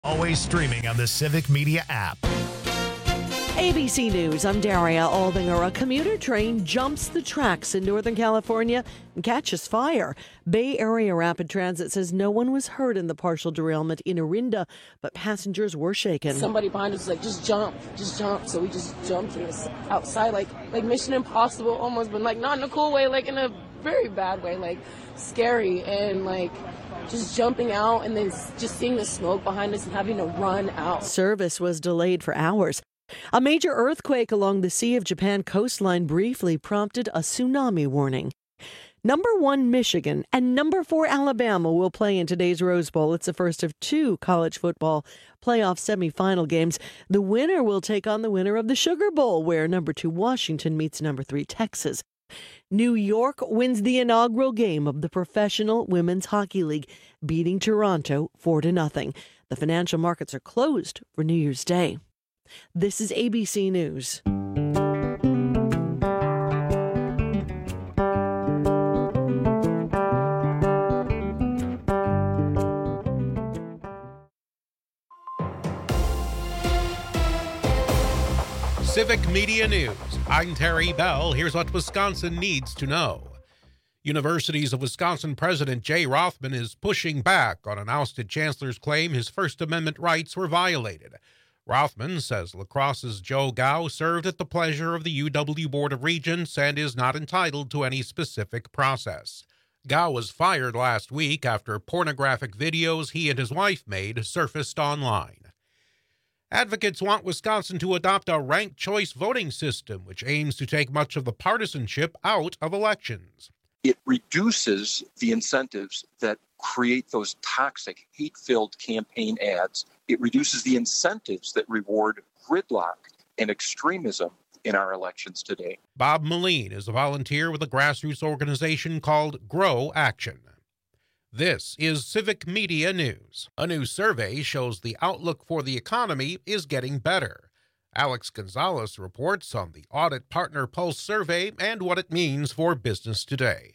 Always streaming on the Civic Media app. ABC News, I'm Daria Aldinger. A commuter train jumps the tracks in Northern California and catches fire. Bay Area Rapid Transit says no one was hurt in the partial derailment in Orinda, but passengers were shaken. Somebody behind us was like, just jump. So we just jumped and it's outside, like Mission Impossible almost, but like not in a cool way, like in a very bad way, like scary, and like just jumping out and then just seeing the smoke behind us and having to run out. Service was delayed for hours. A major earthquake along the Sea of Japan coastline briefly prompted a tsunami warning. Number 1 Michigan and number 4 Alabama will play in today's Rose Bowl. It's the first of 2 college football playoff semifinal games. The winner will take on the winner of the Sugar Bowl, where number 2 Washington meets number 3 Texas. New York wins the inaugural game of the Professional Women's Hockey League, beating Toronto 4-0. The financial markets are closed for New Year's Day. This is ABC News. Civic Media News. I'm Terry Bell. Here's what Wisconsin needs to know. Universities of Wisconsin President Jay Rothman is pushing back on an ousted chancellor's claim his First Amendment rights were violated. Rothman says La Crosse's Joe Gao served at the pleasure of the UW Board of Regents and is not entitled to any specific process. Gao was fired last week after pornographic videos he and his wife made surfaced online. Advocates want Wisconsin to adopt a ranked choice voting system, which aims to take much of the partisanship out of elections. It reduces the incentives that create those toxic, hate-filled campaign ads. It reduces the incentives that reward gridlock and extremism in our elections today. Bob Moline is a volunteer with a grassroots organization called Grow Action. This is Civic Media News. A new survey shows the outlook for the economy is getting better. Alex Gonzalez reports on the Audit Partner Pulse survey and what it means for business today.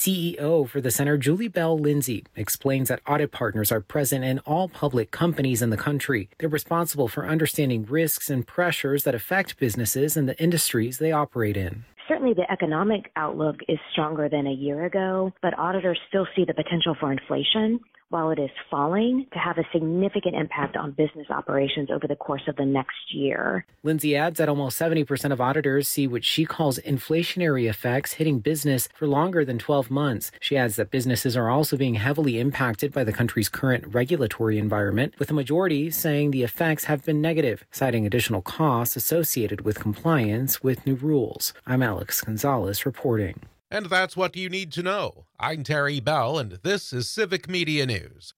CEO for the center, Julie Bell Lindsay, explains that audit partners are present in all public companies in the country. They're responsible for understanding risks and pressures that affect businesses and the industries they operate in. Certainly the economic outlook is stronger than a year ago, but auditors still see the potential for inflation, while it is falling, to have a significant impact on business operations over the course of the next year. Lindsay adds that almost 70% of auditors see what she calls inflationary effects hitting business for longer than 12 months. She adds that businesses are also being heavily impacted by the country's current regulatory environment, with the majority saying the effects have been negative, citing additional costs associated with compliance with new rules. I'm Alex Gonzalez reporting. And that's what you need to know. I'm Terry Bell, and this is Civic Media News.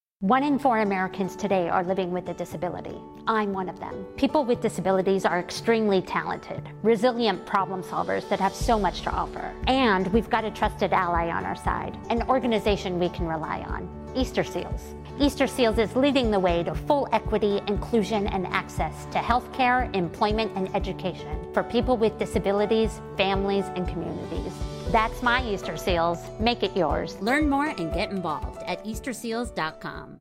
1 in 4 Americans today are living with a disability. I'm one of them. People with disabilities are extremely talented, resilient problem solvers that have so much to offer. And we've got a trusted ally on our side, an organization we can rely on, Easter Seals. Easter Seals is leading the way to full equity, inclusion, and access to healthcare, employment, and education for people with disabilities, families, and communities. That's my Easter Seals. Make it yours. Learn more and get involved at easterseals.com.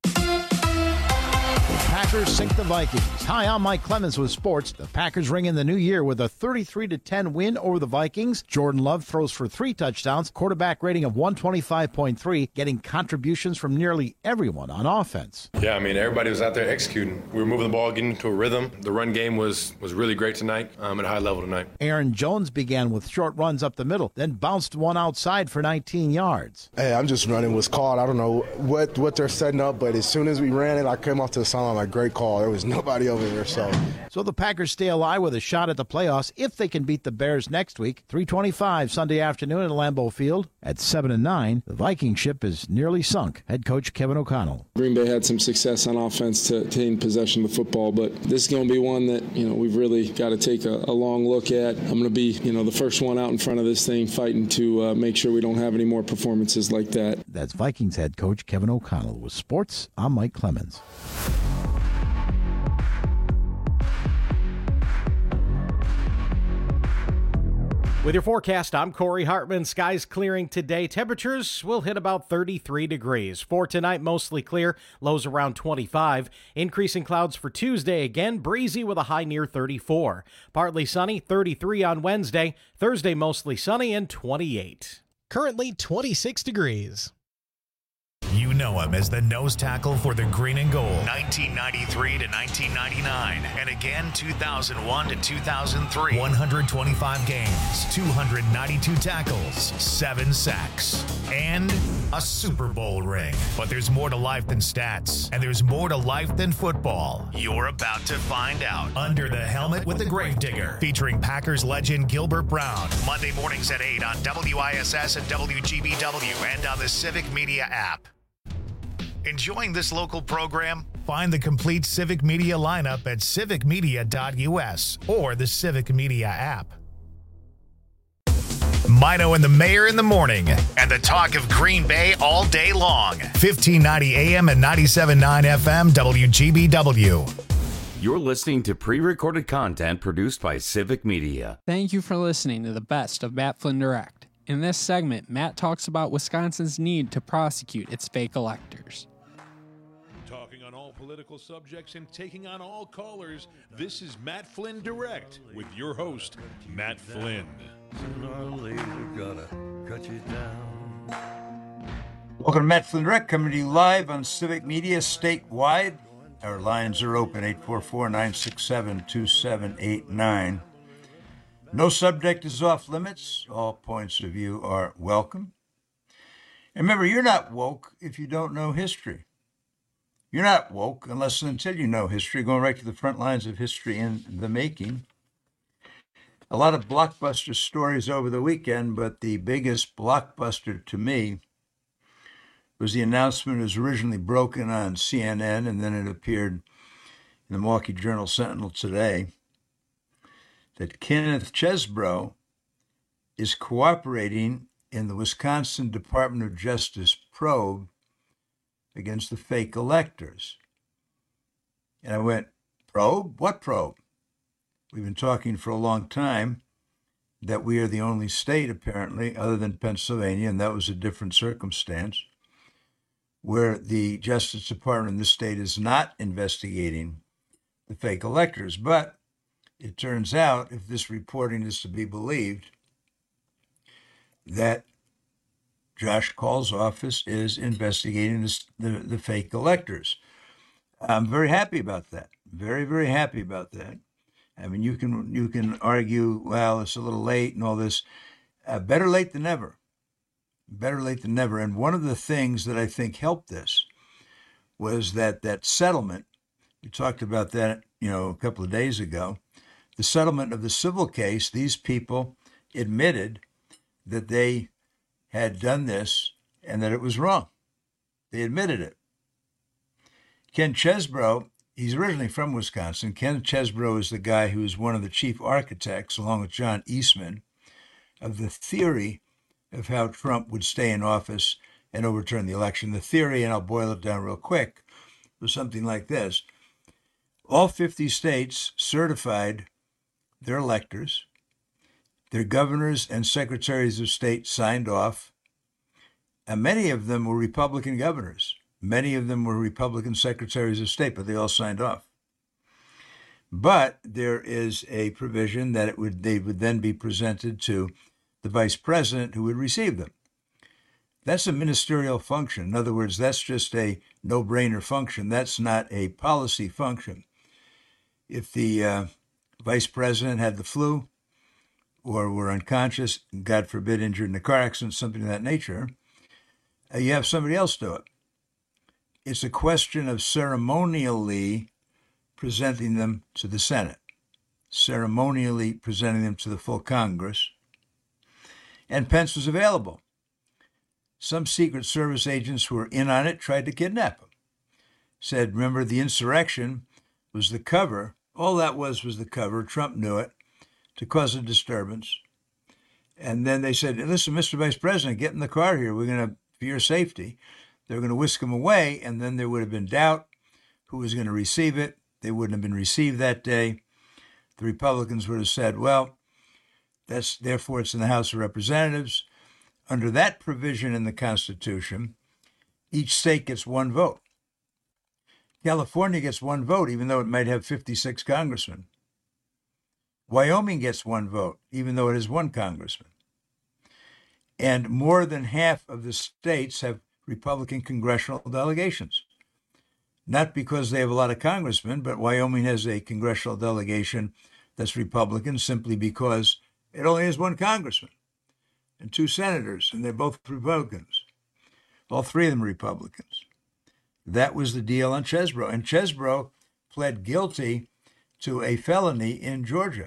Packers sink the Vikings. Hi, I'm Mike Clemens with sports. The Packers ring in the new year with a 33-10 win over the Vikings. Jordan Love throws for 3 touchdowns, quarterback rating of 125.3, getting contributions from nearly everyone on offense. Yeah, I mean, everybody was out there executing. We were moving the ball, getting into a rhythm. The run game was really great tonight, at a high level tonight. Aaron Jones began with short runs up the middle, then bounced one outside for 19 yards. Hey, I'm just running what's called. I don't know what they're setting up, but as soon as we ran it, I came off to the sideline like, great call. There was nobody over there. So the Packers stay alive with a shot at the playoffs if they can beat the Bears next week. 3:25 Sunday afternoon at Lambeau Field. At 7-9, the Viking ship is nearly sunk. Head coach Kevin O'Connell. Green Bay had some success on offense to obtain possession of the football, but this is going to be one that we've really got to take a long look at. I'm going to be the first one out in front of this thing, fighting to make sure we don't have any more performances like that. That's Vikings head coach Kevin O'Connell. With sports, I'm Mike Clemens. With your forecast, I'm Corey Hartman. Skies clearing today. Temperatures will hit about 33 degrees. For tonight, mostly clear, lows around 25. Increasing clouds for Tuesday, again breezy with a high near 34. Partly sunny, 33 on Wednesday. Thursday, mostly sunny and 28. Currently 26 degrees. You know him as the nose tackle for the Green and Gold, 1993 to 1999, and again 2001 to 2003. 125 games, 292 tackles, 7 sacks, and a Super Bowl ring. But there's more to life than stats, and there's more to life than football. You're about to find out. Under the Helmet with the Gravedigger, featuring Packers legend Gilbert Brown. Monday mornings at 8 on WISS and WGBW and on the Civic Media app. Enjoying this local program? Find the complete Civic Media lineup at civicmedia.us or the Civic Media app. Mino and the Mayor in the morning, and the talk of Green Bay all day long. 1590 AM and 97.9 FM WGBW. You're listening to pre-recorded content produced by Civic Media. Thank you for listening to the best of Matt Flynn Direct. In this segment, Matt talks about Wisconsin's need to prosecute its fake electors. Talking on all political subjects and taking on all callers, this is Matt Flynn Direct with your host, Matt Flynn. Sooner or later, gotta cut you down. Welcome to Matt Flynn Direct, coming to you live on Civic Media statewide. Our lines are open, 844-967-2789. No subject is off limits. All points of view are welcome. And remember, you're not woke if you don't know history. You're not woke unless and until you know history, going right to the front lines of history in the making. A lot of blockbuster stories over the weekend, but the biggest blockbuster to me was the announcement. It was originally broken on CNN, and then it appeared in the Milwaukee Journal-Sentinel today, that Kenneth Chesebro is cooperating in the Wisconsin Department of Justice probe against the fake electors. And I went, probe? What probe? We've been talking for a long time that we are the only state, apparently, other than Pennsylvania, and that was a different circumstance, where the Justice Department in the state is not investigating the fake electors. But it turns out, if this reporting is to be believed, that Josh Call's office is investigating the fake electors. I'm very happy about that. Very, very happy about that. I mean, you can argue, well, it's a little late and all this. Better late than never. Better late than never. And one of the things that I think helped this was that settlement. We talked about that, a couple of days ago. The settlement of the civil case. These people admitted that they had done this and that it was wrong. They admitted it. Ken Chesebro, he's originally from Wisconsin. Ken Chesebro is the guy who is one of the chief architects, along with John Eastman, of the theory of how Trump would stay in office and overturn the election. The theory, and I'll boil it down real quick, was something like this. All 50 states certified their electors. Their governors and secretaries of state signed off, and many of them were Republican governors. Many of them were Republican secretaries of state, but they all signed off. But there is a provision that they would then be presented to the vice president who would receive them. That's a ministerial function. In other words, that's just a no-brainer function. That's not a policy function. If the vice president had the flu, or were unconscious, God forbid, injured in a car accident, something of that nature, you have somebody else do it. It's a question of ceremonially presenting them to the Senate, ceremonially presenting them to the full Congress. And Pence was available. Some Secret Service agents who were in on it tried to kidnap him. Said, remember, the insurrection was the cover. All that was the cover. Trump knew it, to cause a disturbance. And then they said, listen, Mr. Vice President, get in the car here. We're going to, for your safety. They're going to whisk him away, and then there would have been doubt who was going to receive it. They wouldn't have been received that day. The Republicans would have said, well, Therefore, it's in the House of Representatives. Under that provision in the Constitution, each state gets one vote. California gets one vote, even though it might have 56 congressmen. Wyoming gets one vote, even though it has one congressman. And more than half of the states have Republican congressional delegations. Not because they have a lot of congressmen, but Wyoming has a congressional delegation that's Republican simply because it only has one congressman and two senators, and they're both Republicans. All three of them are Republicans. That was the deal on Chesbro. And Chesbro pled guilty to a felony in Georgia.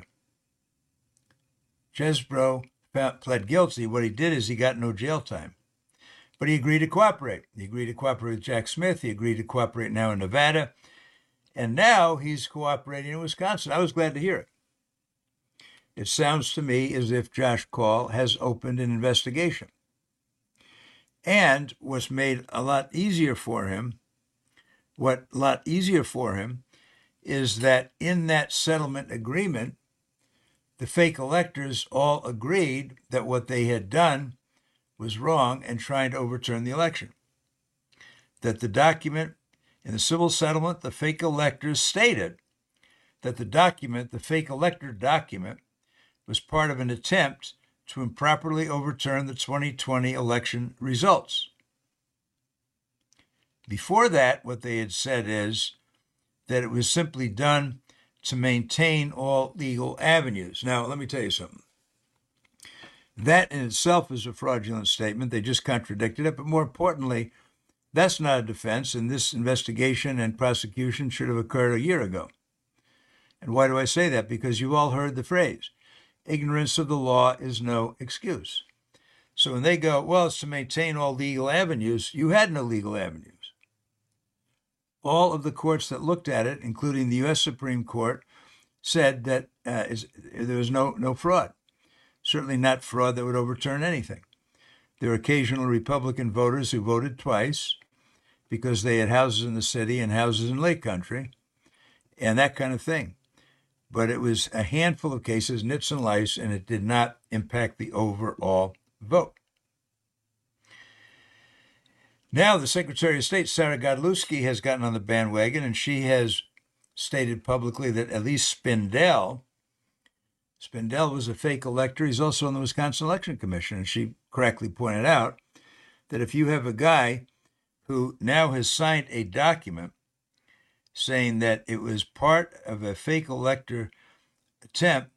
Chesbro pled guilty. What he did is he got no jail time. But he agreed to cooperate. He agreed to cooperate with Jack Smith. He agreed to cooperate now in Nevada. And now he's cooperating in Wisconsin. I was glad to hear it. It sounds to me as if Josh Kaul has opened an investigation. And what's made a lot easier for him is that in that settlement agreement, the fake electors all agreed that what they had done was wrong and trying to overturn the election. That the document in the civil settlement, the fake electors stated that the fake elector document, was part of an attempt to improperly overturn the 2020 election results. Before that, what they had said is that it was simply done to maintain all legal avenues. Now, let me tell you something. That in itself is a fraudulent statement. They just contradicted it. But more importantly, that's not a defense, and this investigation and prosecution should have occurred a year ago. And why do I say that? Because you've all heard the phrase, ignorance of the law is no excuse. So when they go, well, it's to maintain all legal avenues, you had no legal avenues. All of the courts that looked at it, including the U.S. Supreme Court, said that there was no fraud. Certainly not fraud that would overturn anything. There were occasional Republican voters who voted twice because they had houses in the city and houses in Lake Country and that kind of thing. But it was a handful of cases, nits and lice, and it did not impact the overall vote. Now, the Secretary of State, Sarah Godlewski, has gotten on the bandwagon, and she has stated publicly that at least Spindell was a fake elector. He's also on the Wisconsin Election Commission, and she correctly pointed out that if you have a guy who now has signed a document saying that it was part of a fake elector attempt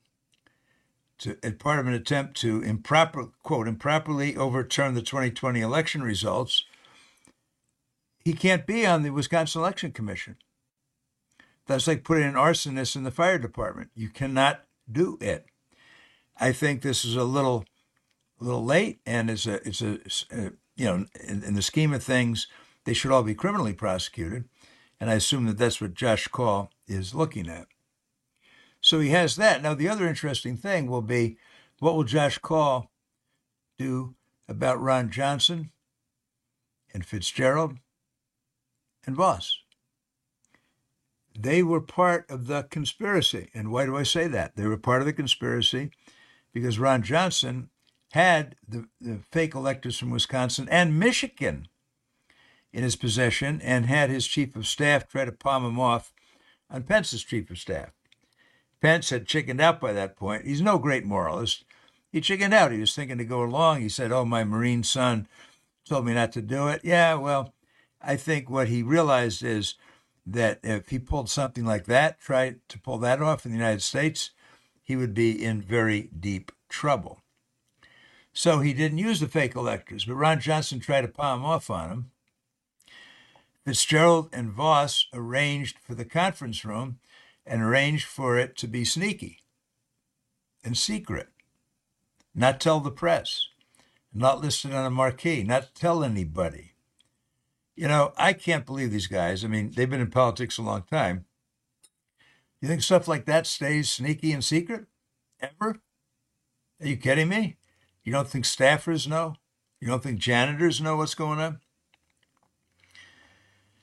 to improperly overturn the 2020 election results, he can't be on the Wisconsin Election Commission. That's like putting an arsonist in the fire department. You cannot do it. I think this is a little late, and it's a in the scheme of things, they should all be criminally prosecuted, and I assume that that's what Josh Kaul is looking at. So he has that. Now, the other interesting thing will be, what will Josh Kaul do about Ron Johnson and Fitzgerald and Voss? They were part of the conspiracy. And why do I say that? They were part of the conspiracy because Ron Johnson had the fake electors from Wisconsin and Michigan in his possession and had his chief of staff try to palm him off on Pence's chief of staff. Pence had chickened out by that point. He's no great moralist. He chickened out. He was thinking to go along. He said, my Marine son told me not to do it. Yeah, well, I think what he realized is that if he pulled something like that, tried to pull that off in the United States, he would be in very deep trouble. So he didn't use the fake electors, but Ron Johnson tried to palm off on him. Fitzgerald and Voss arranged for the conference room and arranged for it to be sneaky and secret, not tell the press, not listed on a marquee, not tell anybody. I can't believe these guys. I mean, they've been in politics a long time. You think stuff like that stays sneaky and secret? Ever? Are you kidding me? You don't think staffers know? You don't think janitors know what's going on?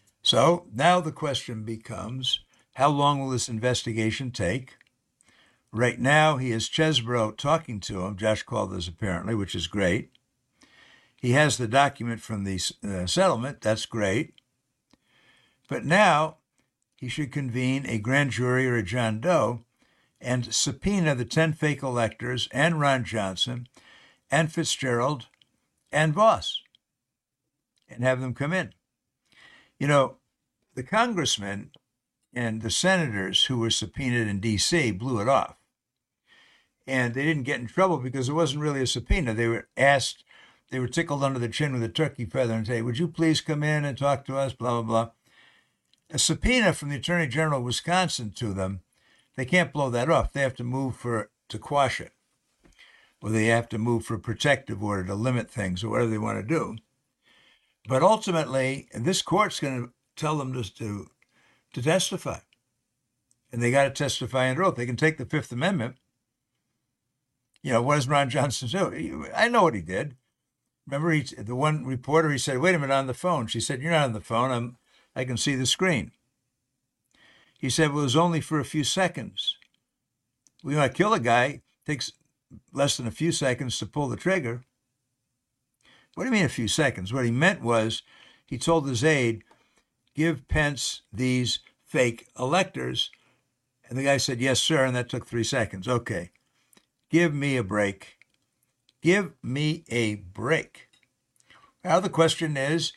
So now the question becomes, how long will this investigation take? Right now, he has Chesbrough talking to him, Josh Call does apparently, which is great. He has the document from the settlement. That's great. But now he should convene a grand jury or a John Doe and subpoena the 10 fake electors and Ron Johnson and Fitzgerald and Voss and have them come in. You know, the congressmen and the senators who were subpoenaed in D.C. blew it off. And they didn't get in trouble because it wasn't really a subpoena. They were asked, they were tickled under the chin with a turkey feather and say, would you please come in and talk to us, blah, blah, blah. A subpoena from the Attorney General of Wisconsin to them, they can't blow that off. They have to move to quash it. Or they have to move for a protective order to limit things or whatever they want to do. But ultimately, this court's going to tell them to testify. And they got to testify under oath. They can take the Fifth Amendment. You know, what does Ron Johnson do? I know what he did. Remember, the one reporter, he said, wait a minute, on the phone. She said, you're not on the phone. I can see the screen. He said, well, it was only for a few seconds. We want to kill a guy. It takes less than a few seconds to pull the trigger. What do you mean a few seconds? What he meant was he told his aide, give Pence these fake electors. And the guy said, yes, sir. And that took 3 seconds. Okay. Give me a break. Give me a break. Now the question is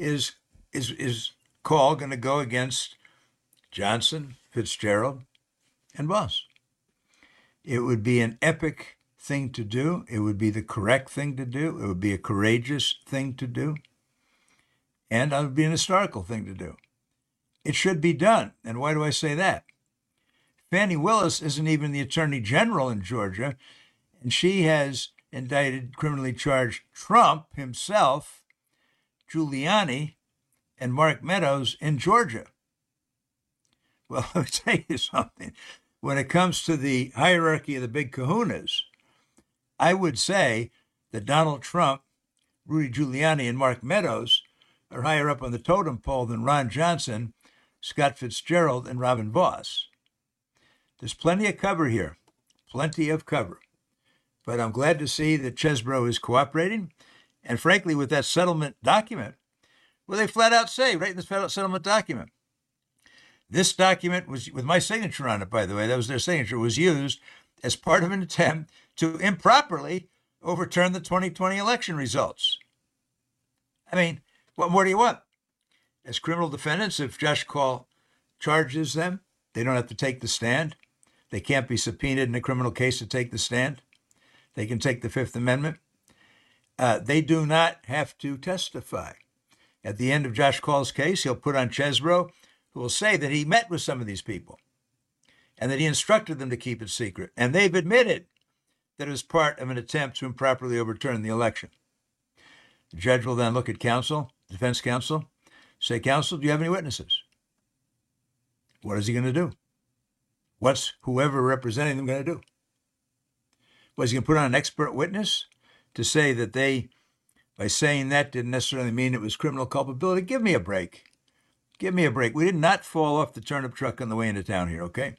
Call going to go against Johnson, Fitzgerald, and Voss? It would be an epic thing to do. It would be the correct thing to do. It would be a courageous thing to do. And it would be an historical thing to do. It should be done. And why do I say that? Fannie Willis isn't even the Attorney General in Georgia, and she has indicted, criminally charged Trump himself, Giuliani, and Mark Meadows in Georgia. Well, let me tell you something. When it comes to the hierarchy of the big kahunas, I would say that Donald Trump, Rudy Giuliani, and Mark Meadows are higher up on the totem pole than Ron Johnson, Scott Fitzgerald, and Robin Voss. There's plenty of cover here, plenty of cover. But I'm glad to see that Chesbrough is cooperating. And frankly, with that settlement document, well, they flat out say, right in the settlement document, this document was, with my signature on it, by the way, that was their signature, was used as part of an attempt to improperly overturn the 2020 election results. I mean, what more do you want? As criminal defendants, if Josh Call charges them, they don't have to take the stand. They can't be subpoenaed in a criminal case to take the stand. They can take the Fifth Amendment. They do not have to testify. At the end of Josh Call's case, he'll put on Chesbrough, who will say that he met with some of these people and that he instructed them to keep it secret. And they've admitted that it was part of an attempt to improperly overturn the election. The judge will then look at counsel, defense counsel, say, counsel, do you have any witnesses? What is he going to do? What's whoever representing them going to do? Was he going to put on an expert witness to say that they, by saying that, didn't necessarily mean it was criminal culpability? Give me a break. Give me a break. We did not fall off the turnip truck on the way into town here, okay?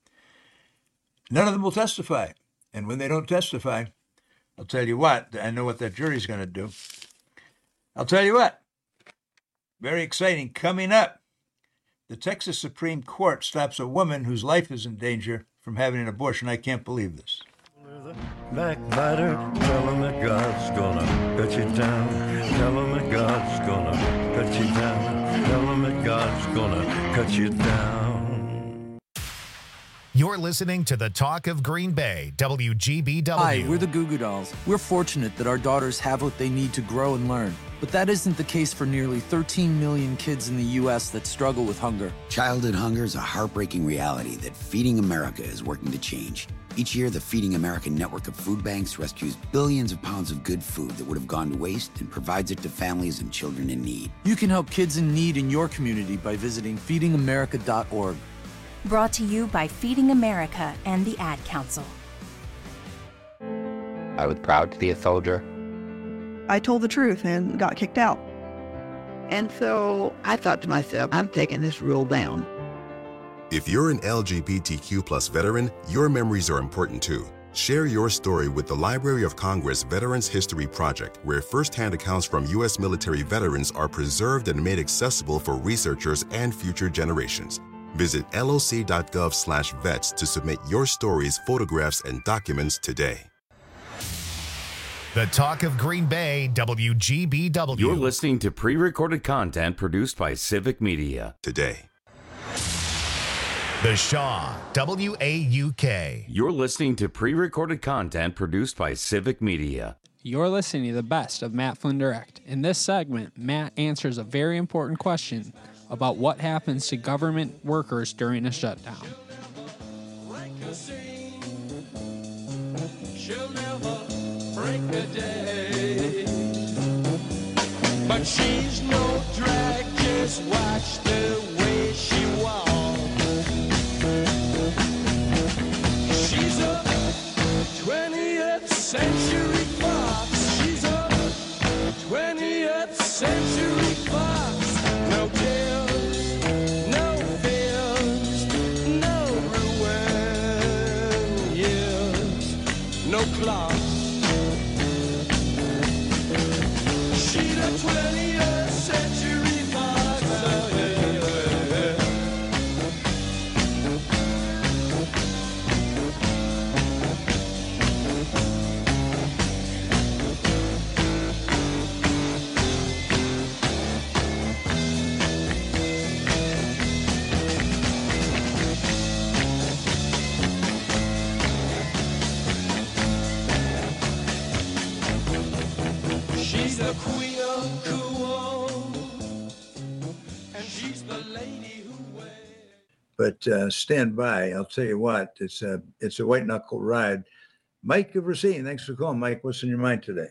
None of them will testify. And when they don't testify, I'll tell you what, I know what that jury's going to do. I'll tell you what, very exciting, coming up. The Texas Supreme Court stops a woman whose life is in danger from having an abortion. I can't believe this. Backbiter, tell him that God's gonna cut you down. Tell him that God's gonna cut you down. Tell him that God's gonna cut you down. You're listening to the Talk of Green Bay, WGBW. Hi, we're the Goo Goo Dolls. We're fortunate that our daughters have what they need to grow and learn. But that isn't the case for nearly 13 million kids in the U.S. that struggle with hunger. Childhood hunger is a heartbreaking reality that Feeding America is working to change. Each year, the Feeding America network of food banks rescues billions of pounds of good food that would have gone to waste and provides it to families and children in need. You can help kids in need in your community by visiting feedingamerica.org. Brought to you by Feeding America and the Ad Council. I was proud to be a soldier. I told the truth and got kicked out. And so I thought to myself, I'm taking this rule down. If you're an LGBTQ+ veteran, your memories are important too. Share your story with the Library of Congress Veterans History Project, where firsthand accounts from U.S. military veterans are preserved and made accessible for researchers and future generations. Visit loc.gov/vets to submit your stories, photographs, and documents today. The talk of Green Bay, WGBW. You're listening to pre-recorded content produced by Civic Media. Today. The Shaw, WAUK. You're listening to pre-recorded content produced by Civic Media. You're listening to the best of Matt Flynn Direct. In this segment, Matt answers a very important question about what happens to government workers during a shutdown. She'll never break a day, but she's no drag, just watch the way she walks. She's a 20th century fox. She's a 20th century fox. No tears, no fears, no ruin, years, no clock. She's a 20th century fox. She's the queen of cool, and she's the lady who wears. But stand by. I'll tell you what, it's a white knuckle ride. Mike of Racine, thanks for calling. Mike, what's in your mind today?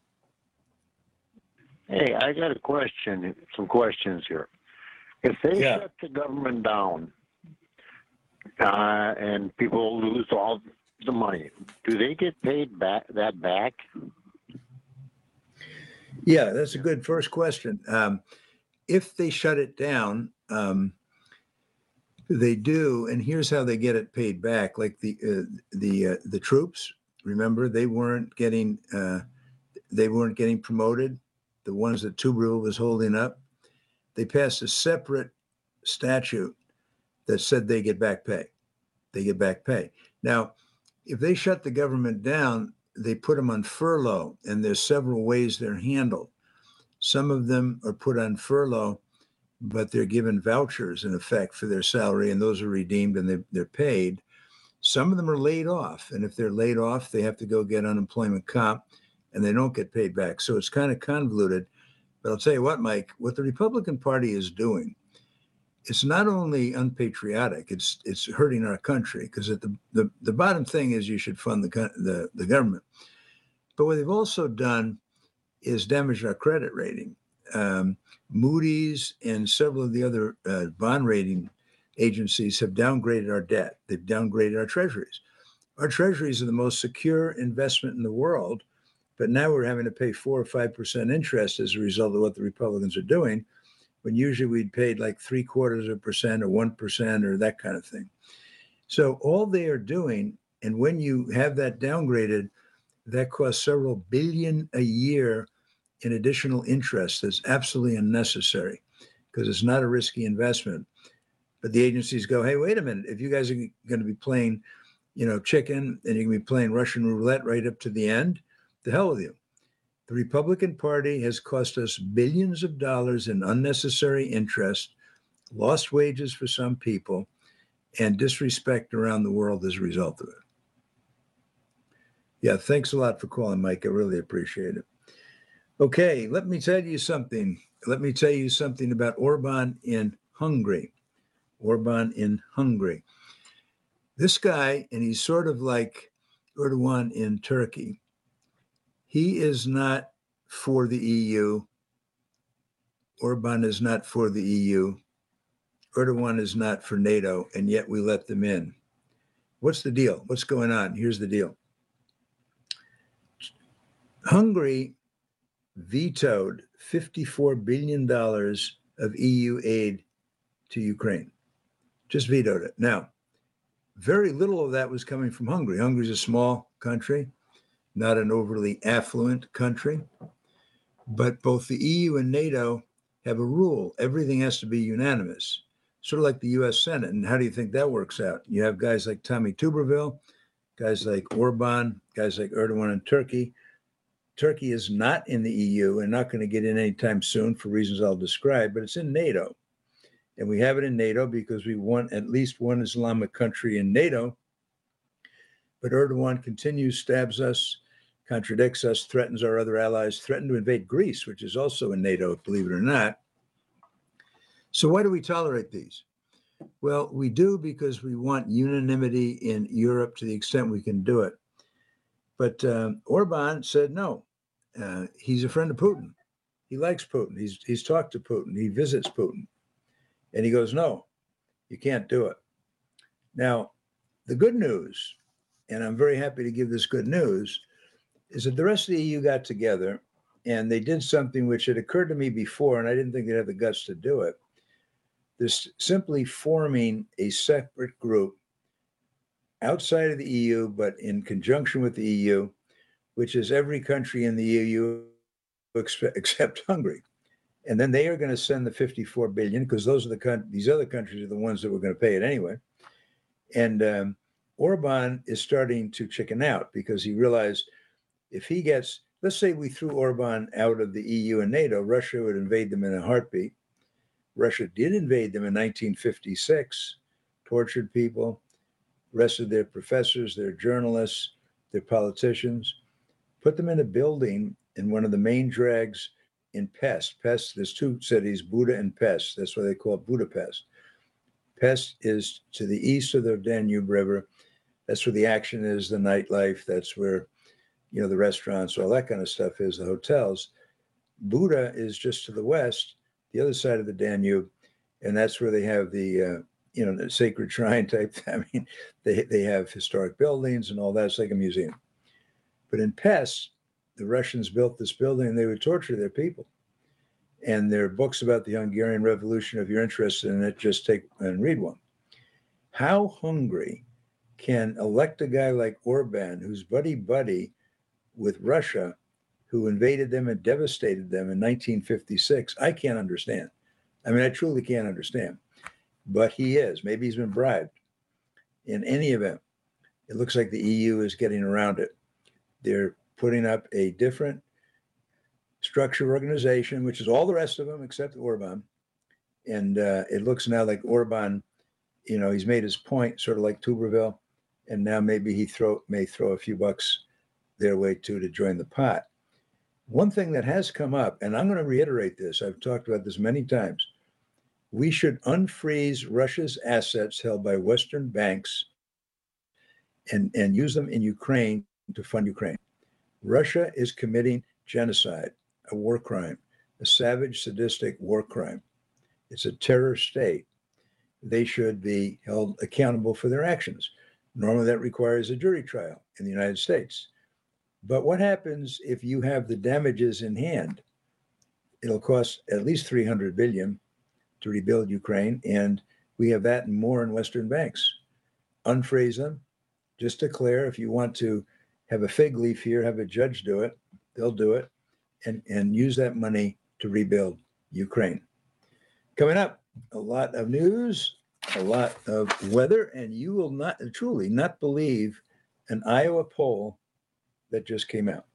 Hey, I got a question, some questions here. If they shut the government down and people lose all the money, do they get paid back? Yeah, that's a good first question. If they shut it down, they do, and here's how they get it paid back. Like the troops, remember, they weren't getting promoted. The ones that Tuberville was holding up, they passed a separate statute that said they get back pay. They get back pay. Now, if they shut the government down, they put them on furlough, and there's several ways they're handled. Some of them are put on furlough, but they're given vouchers in effect for their salary, and those are redeemed and they're paid. Some of them are laid off, and if they're laid off, they have to go get unemployment comp, and they don't get paid back. So it's kind of convoluted. But I'll tell you what, Mike, what the Republican Party is doing, it's not only unpatriotic, it's hurting our country, because the bottom thing is you should fund the government. But what they've also done is damaged our credit rating. Moody's and several of the other bond rating agencies have downgraded our debt. They've downgraded our treasuries. Our treasuries are the most secure investment in the world, but now we're having to pay 4 or 5% interest as a result of what the Republicans are doing, when usually we'd paid like 0.75% or 1% or that kind of thing. So all they are doing, and when you have that downgraded, that costs several billion a year in additional interest. That's absolutely unnecessary because it's not a risky investment. But the agencies go, hey, wait a minute. If you guys are going to be playing, chicken, and you're going to be playing Russian roulette right up to the end, the hell with you. The Republican Party has cost us billions of dollars in unnecessary interest, lost wages for some people, and disrespect around the world as a result of it. Yeah, thanks a lot for calling, Mike. I really appreciate it. Okay, let me tell you something. Let me tell you something about Orban in Hungary. Orban in Hungary. This guy, and he's sort of like Erdogan in Turkey, he is not for the EU. Orban is not for the EU. Erdogan is not for NATO, and yet we let them in. What's the deal? What's going on? Here's the deal. Hungary vetoed $54 billion of EU aid to Ukraine. Just vetoed it. Now, very little of that was coming from Hungary. Hungary's a small country, not an overly affluent country. But both the EU and NATO have a rule. Everything has to be unanimous, sort of like the U.S. Senate. And how do you think that works out? You have guys like Tommy Tuberville, guys like Orban, guys like Erdogan in Turkey. Turkey is not in the EU and not going to get in anytime soon for reasons I'll describe, but it's in NATO. And we have it in NATO because we want at least one Islamic country in NATO. But Erdogan continues, stabs us, contradicts us, threatens our other allies, threatened to invade Greece, which is also in NATO, believe it or not. So why do we tolerate these? Well, we do because we want unanimity in Europe to the extent we can do it. But Orban said no. He's a friend of Putin. He likes Putin. He's talked to Putin. He visits Putin. And he goes, no, you can't do it. Now, the good news, and I'm very happy to give this good news, is that the rest of the EU got together and they did something which had occurred to me before, and I didn't think they'd have the guts to do it. This simply forming a separate group outside of the EU, but in conjunction with the EU, which is every country in the EU except Hungary. And then they are going to send the 54 billion because those are these other countries are the ones that were going to pay it anyway. And Orban is starting to chicken out because he realized if he gets, let's say we threw Orban out of the EU and NATO, Russia would invade them in a heartbeat. Russia did invade them in 1956, tortured people, arrested their professors, their journalists, their politicians, put them in a building in one of the main drags in Pest. Pest, there's two cities, Buda and Pest. That's why they call it Budapest. Pest is to the east of the Danube River. That's where the action is, the nightlife. That's where, you know, the restaurants, all that kind of stuff is, the hotels. Buda is just to the west, the other side of the Danube, and that's where they have the, the sacred shrine type. I mean, they have historic buildings and all that. It's like a museum. But in Pest, the Russians built this building and they would torture their people. And there are books about the Hungarian Revolution. If you're interested in it, just take and read one. How Hungary can elect a guy like Orban, who's buddy-buddy with Russia, who invaded them and devastated them in 1956, I can't understand. I mean, I truly can't understand. But he is. Maybe he's been bribed. In any event, it looks like the EU is getting around it. They're putting up a different structure organization, which is all the rest of them except Orban. And it looks now like Orban, he's made his point, sort of like Tuberville, and now maybe he may throw a few bucks their way too to join the pot. One thing that has come up, and I'm going to reiterate this, I've talked about this many times, we should unfreeze Russia's assets held by Western banks and use them in Ukraine to fund Ukraine. Russia is committing genocide, a war crime, a savage, sadistic war crime. It's a terror state. They should be held accountable for their actions. Normally that requires a jury trial in the United States. But what happens if you have the damages in hand? It'll cost at least $300 billion to rebuild Ukraine, and we have that and more in Western banks. Unfreeze them. Just declare, if you want to have a fig leaf here, have a judge do it, they'll do it, and use that money to rebuild Ukraine. Coming up, a lot of news, a lot of weather, and you will truly not believe an Iowa poll that just came out.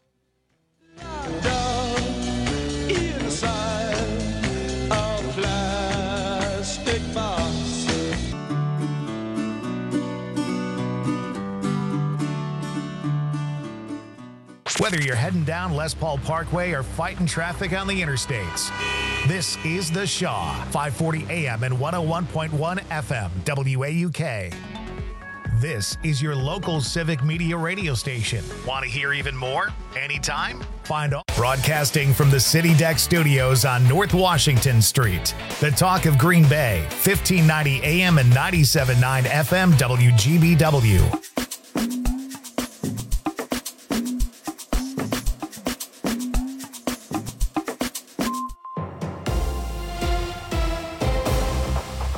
Whether you're heading down Les Paul Parkway or fighting traffic on the interstates, this is The Shaw, 540 AM and 101.1 FM, WAUK. This is your local civic media radio station. Want to hear even more? Anytime? Find all. Broadcasting from the City Deck Studios on North Washington Street. The talk of Green Bay, 1590 AM and 97.9 FM, WGBW.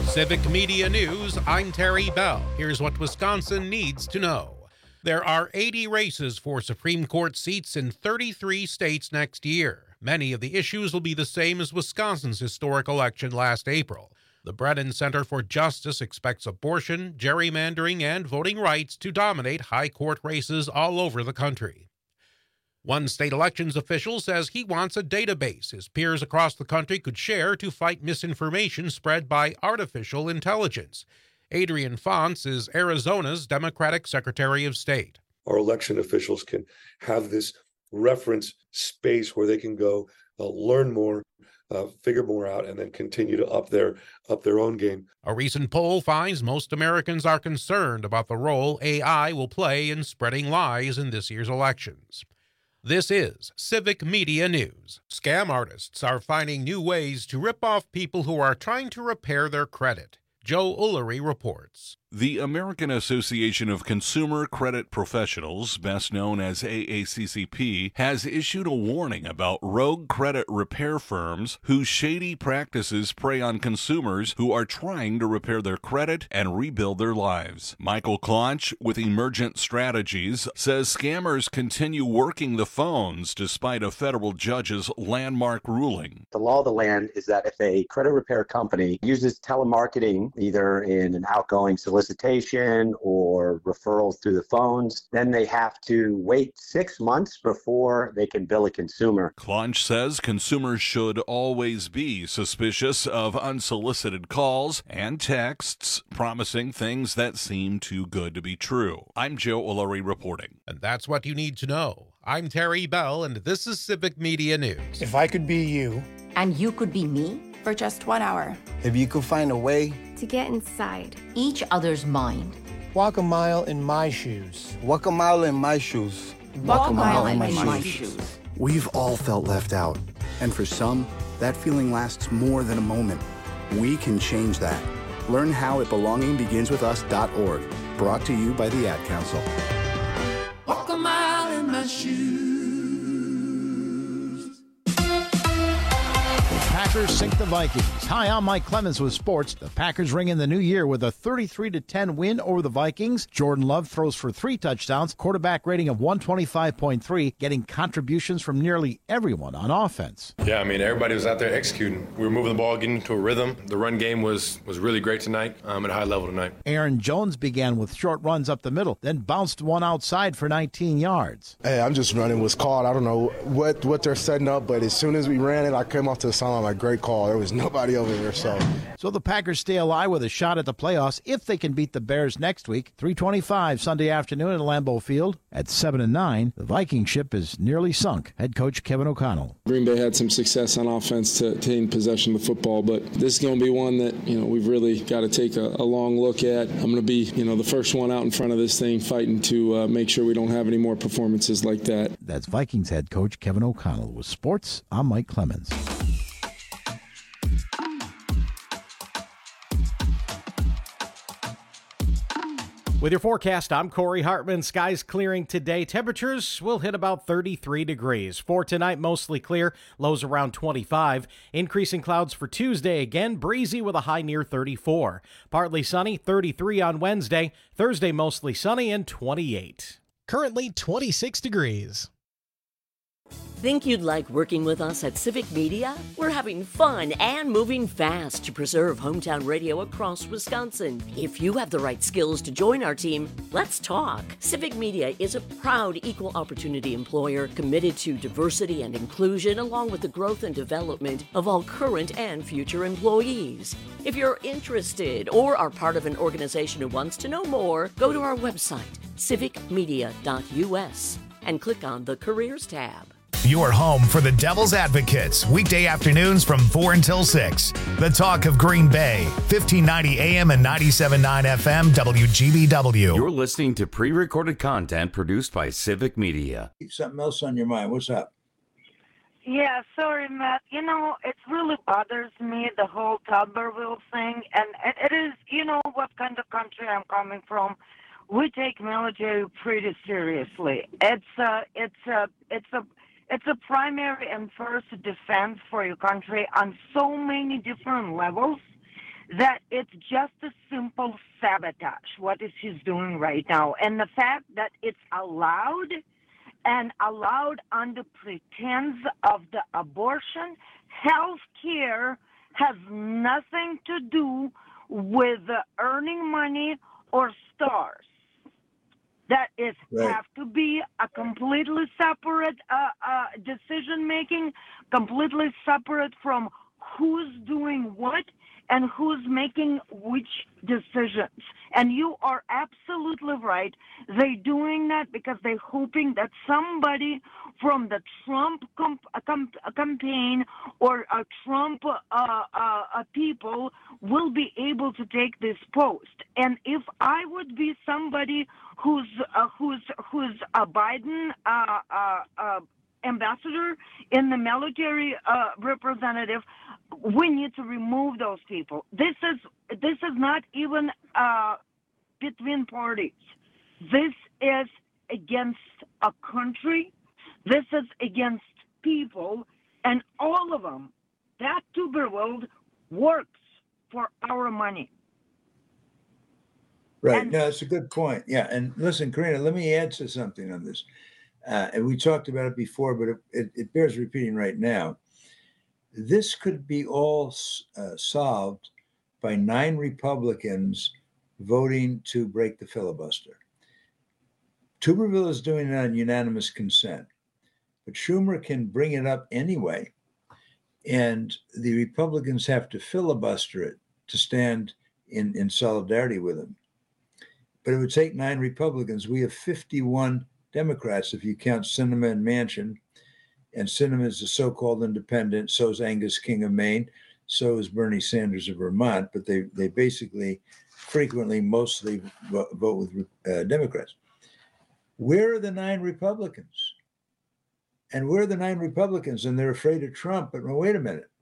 Civic Media News, I'm Terry Bell. Here's what Wisconsin needs to know. There are 80 races for Supreme Court seats in 33 states next year. Many of the issues will be the same as Wisconsin's historic election last April. The Brennan Center for Justice expects abortion, gerrymandering, and voting rights to dominate high court races all over the country. One state elections official says he wants a database his peers across the country could share to fight misinformation spread by artificial intelligence. Adrian Fonts is Arizona's Democratic Secretary of State. Our election officials can have this reference space where they can go learn more, figure more out, and then continue to up their own game. A recent poll finds most Americans are concerned about the role AI will play in spreading lies in this year's elections. This is Civic Media News. Scam artists are finding new ways to rip off people who are trying to repair their credit. Joe Ullery reports. The American Association of Consumer Credit Professionals, best known as AACCP, has issued a warning about rogue credit repair firms whose shady practices prey on consumers who are trying to repair their credit and rebuild their lives. Michael Claunch with Emergent Strategies says scammers continue working the phones despite a federal judge's landmark ruling. The law of the land is that if a credit repair company uses telemarketing, either in an outgoing solicitation or referrals through the phones, then they have to wait 6 months before they can bill a consumer. Claunch says consumers should always be suspicious of unsolicited calls and texts promising things that seem too good to be true. I'm Joe Ullery reporting. And that's what you need to know. I'm Terry Bell, and this is Civic Media News. If I could be you. And you could be me? For just 1 hour. If you could find a way to get inside each other's mind. Walk a mile in my shoes. Walk a mile in my shoes. Walk a mile in my shoes. We've all felt left out. And for some, that feeling lasts more than a moment. We can change that. Learn how at belongingbeginswithus.org. Brought to you by the Ad Council. Walk a mile in my shoes. Packers sink the Vikings. Hi, I'm Mike Clemens with sports. The Packers ring in the new year with a 33-10 win over the Vikings. Jordan Love throws for 3 touchdowns, quarterback rating of 125.3, getting contributions from nearly everyone on offense. Yeah, I mean, everybody was out there executing. We were moving the ball, getting into a rhythm. The run game was really great tonight, at a high level tonight. Aaron Jones began with short runs up the middle, then bounced one outside for 19 yards. Hey, I'm just running what's called. I don't know what they're setting up, but as soon as we ran it, I came off to the sideline like, great call. There was nobody over there, So the Packers stay alive with a shot at the playoffs if they can beat the Bears next week. 3:25 Sunday afternoon at Lambeau Field. At 7-9, the Viking ship is nearly sunk. Head coach Kevin O'Connell. Green Bay had some success on offense to obtain possession of the football, but this is going to be one that, we've really got to take a long look at. I'm going to be, the first one out in front of this thing fighting to make sure we don't have any more performances like that. That's Vikings head coach Kevin O'Connell. With sports, I'm Mike Clemens. With your forecast, I'm Corey Hartman. Skies clearing today. Temperatures will hit about 33 degrees. For tonight, mostly clear, lows around 25. Increasing clouds for Tuesday, again breezy with a high near 34. Partly sunny, 33 on Wednesday. Thursday, mostly sunny and 28. Currently 26 degrees. Think you'd like working with us at Civic Media? We're having fun and moving fast to preserve hometown radio across Wisconsin. If you have the right skills to join our team, let's talk. Civic Media is a proud equal opportunity employer committed to diversity and inclusion along with the growth and development of all current and future employees. If you're interested or are part of an organization who wants to know more, go to our website, civicmedia.us, and click on the Careers tab. Your home for the Devil's Advocates, weekday afternoons from 4 until 6. The talk of Green Bay, 1590 AM and 97.9 FM, WGBW. You're listening to pre-recorded content produced by Civic Media. Something else on your mind. What's up? Yeah, sorry, Matt. It really bothers me, the whole Tuberville thing. And it is, what kind of country I'm coming from. We take military pretty seriously. It's a primary and first defense for your country on so many different levels that it's just a simple sabotage, what is he's doing right now. And the fact that it's allowed and allowed under pretense of the abortion, health care has nothing to do with earning money or stars. That is have to be a completely separate decision making, completely separate from who's doing what and who's making which decisions. And you are absolutely right. They're doing that because they're hoping that somebody from the Trump campaign or a Trump people will be able to take this post. And if I would be somebody who's a Biden ambassador in the military representative, we need to remove those people. This is not even between parties. This is against a country. This is against people, and all of them. That Tuberville works for our money. Right. No, that's a good point. Yeah. And listen, Karina, let me add to something on this. And we talked about it before, but it bears repeating right now. This could be all solved by 9 Republicans voting to break the filibuster. Tuberville is doing it on unanimous consent, but Schumer can bring it up anyway, and the Republicans have to filibuster it to stand in solidarity with him. But it would take 9 Republicans. We have 51 Democrats, if you count Sinema and Manchin. And Sinema is a so-called independent. So is Angus King of Maine. So is Bernie Sanders of Vermont. But they basically frequently, mostly vote with Democrats. Where are the 9 Republicans? And where are the 9 Republicans? And they're afraid of Trump. But no, wait a minute.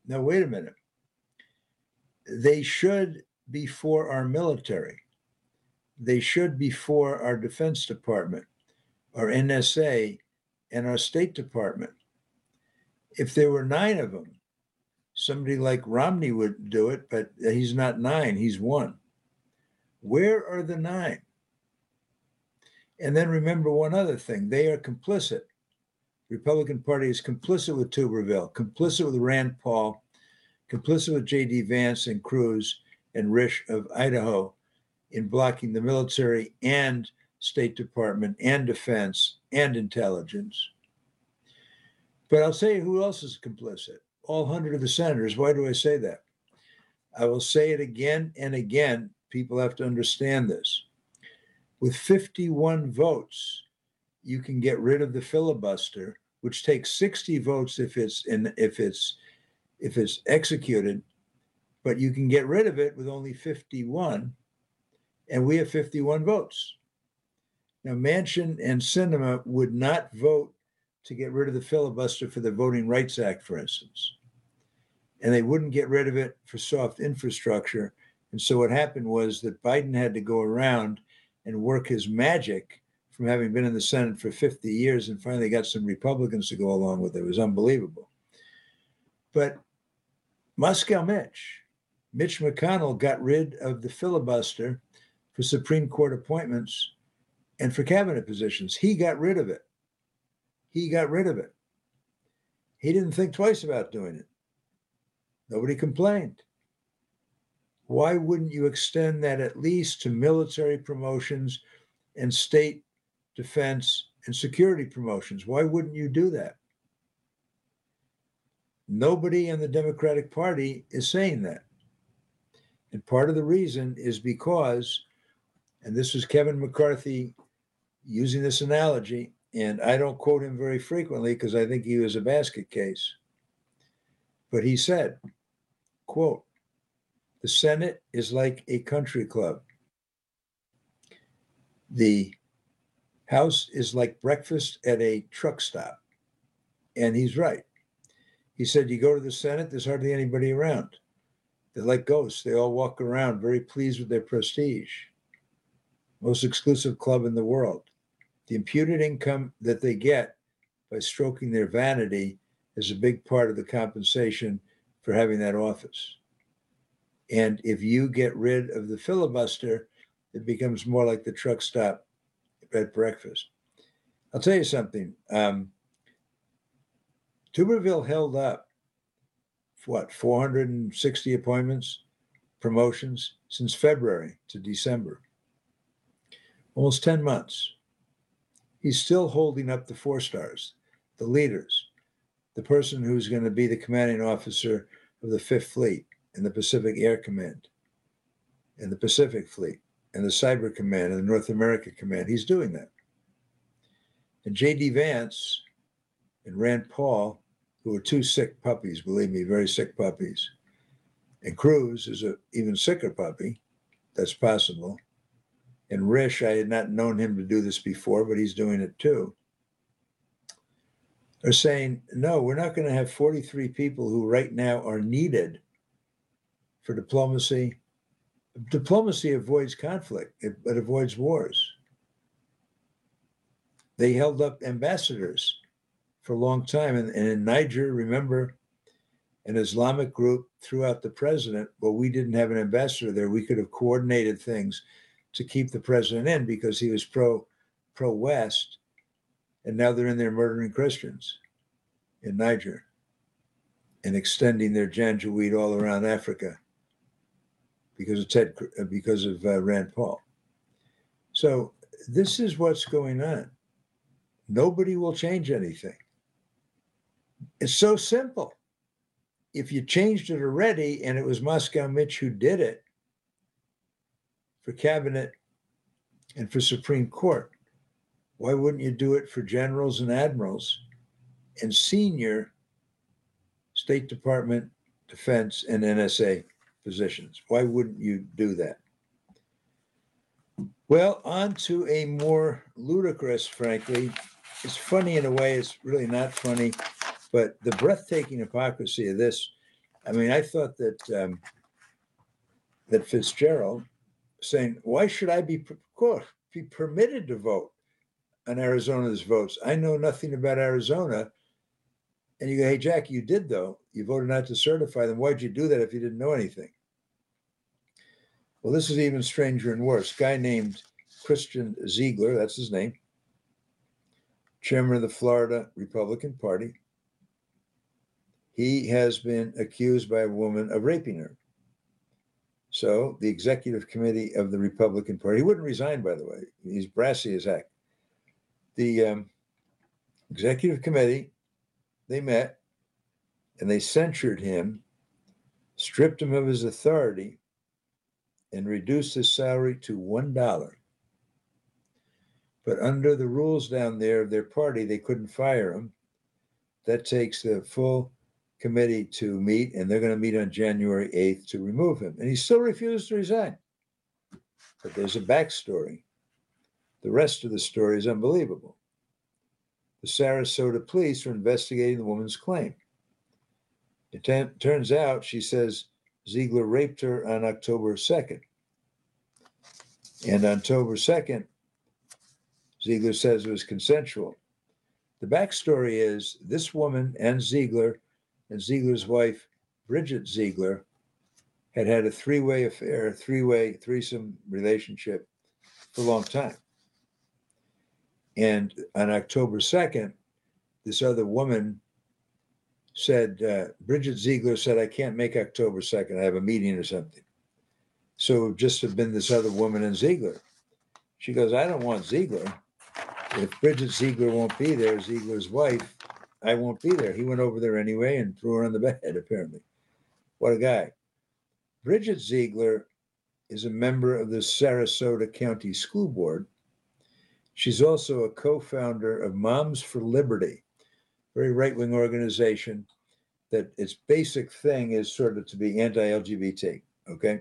They should be for our military. They should be for our Defense Department, our NSA, and our State Department. If there were 9 of them, somebody like Romney would do it, but he's not 9, he's 1. Where are the 9? And then remember one other thing, they are complicit. The Republican Party is complicit with Tuberville, complicit with Rand Paul, complicit with J.D. Vance and Cruz and Risch of Idaho in blocking the military and State Department and defense and intelligence. But I'll say who else is complicit. All 100 of the senators. Why do I say that? I will say it again and again. People have to understand this. With 51 votes, you can get rid of the filibuster, which takes 60 votes if it's executed, but you can get rid of it with only 51, and we have 51 votes. Now, Manchin and Sinema would not vote to get rid of the filibuster for the Voting Rights Act, for instance. And they wouldn't get rid of it for soft infrastructure. And so what happened was that Biden had to go around and work his magic from having been in the Senate for 50 years and finally got some Republicans to go along with it. It was unbelievable. But Moscow Mitch McConnell got rid of the filibuster for Supreme Court appointments and for cabinet positions. He got rid of it. He didn't think twice about doing it. Nobody complained. Why wouldn't you extend that at least to military promotions and state defense and security promotions? Why wouldn't you do that? Nobody in the Democratic Party is saying that. And part of the reason is because, and this was Kevin McCarthy using this analogy, and I don't quote him very frequently because I think he was a basket case, but he said, quote, "The Senate is like a country club. The House is like breakfast at a truck stop." And he's right. He said, you go to the Senate, there's hardly anybody around. They're like ghosts. They all walk around very pleased with their prestige. Most exclusive club in the world. The imputed income that they get by stroking their vanity is a big part of the compensation for having that office. And if you get rid of the filibuster, it becomes more like the truck stop at breakfast. I'll tell you something. Tuberville held up, 460 appointments, promotions since February to December. Almost 10 months. He's still holding up the 4 stars, the leaders, the person who's going to be the commanding officer of the 5th Fleet and the Pacific Air Command and the Pacific Fleet and the Cyber Command and the North America Command. He's doing that. And J.D. Vance and Rand Paul, who are 2 sick puppies, believe me, very sick puppies. And Cruz is an even sicker puppy. That's possible. And Risch, I had not known him to do this before, but he's doing it too. Are saying, no, we're not going to have 43 people who right now are needed for diplomacy. Diplomacy avoids conflict. It avoids wars. They held up ambassadors for a long time. And in Niger, remember, an Islamic group threw out the president. Well, we didn't have an ambassador there. We could have coordinated things to keep the president in because he was pro-West. And now they're in there murdering Christians in Niger and extending their Janjaweed all around Africa because of Rand Paul. So this is what's going on. Nobody will change anything. It's so simple. If you changed it already and it was Moscow Mitch who did it for cabinet and for Supreme Court, why wouldn't you do it for generals and admirals and senior State Department, Defense, and NSA positions? Why wouldn't you do that? Well, on to a more ludicrous, frankly. It's funny in a way, it's really not funny, but the breathtaking hypocrisy of this. I mean, I thought that that Fitzgerald saying, why should I be permitted to vote on Arizona's votes? I know nothing about Arizona. And you go, hey, Jack, you did, though. You voted not to certify them. Why'd you do that if you didn't know anything? Well, this is even stranger and worse. A guy named Christian Ziegler, that's his name, chairman of the Florida Republican Party. He has been accused by a woman of raping her. So the executive committee of the Republican Party, he wouldn't resign, by the way. He's brassy as heck. The executive committee, they met and they censured him, stripped him of his authority, and reduced his salary to $1. But under the rules down there of their party, they couldn't fire him. That takes the full committee to meet, and they're going to meet on January 8th to remove him. And he still refused to resign. But there's a backstory. The rest of the story is unbelievable. The Sarasota police are investigating the woman's claim. It turns out, she says, Ziegler raped her on October 2nd. And on October 2nd, Ziegler says it was consensual. The backstory is this woman and Ziegler's wife, Bridget Ziegler, had a three-way affair, threesome relationship for a long time. And on October 2nd, this other woman said, Bridget Ziegler said, I can't make October 2nd. I have a meeting or something. So it would just have been this other woman and Ziegler. She goes, I don't want Ziegler. If Bridget Ziegler won't be there, Ziegler's wife, I won't be there. He went over there anyway and threw her on the bed, apparently. What a guy. Bridget Ziegler is a member of the Sarasota County School Board. She's also a co-founder of Moms for Liberty, very right-wing organization that its basic thing is sort of to be anti-LGBT, okay?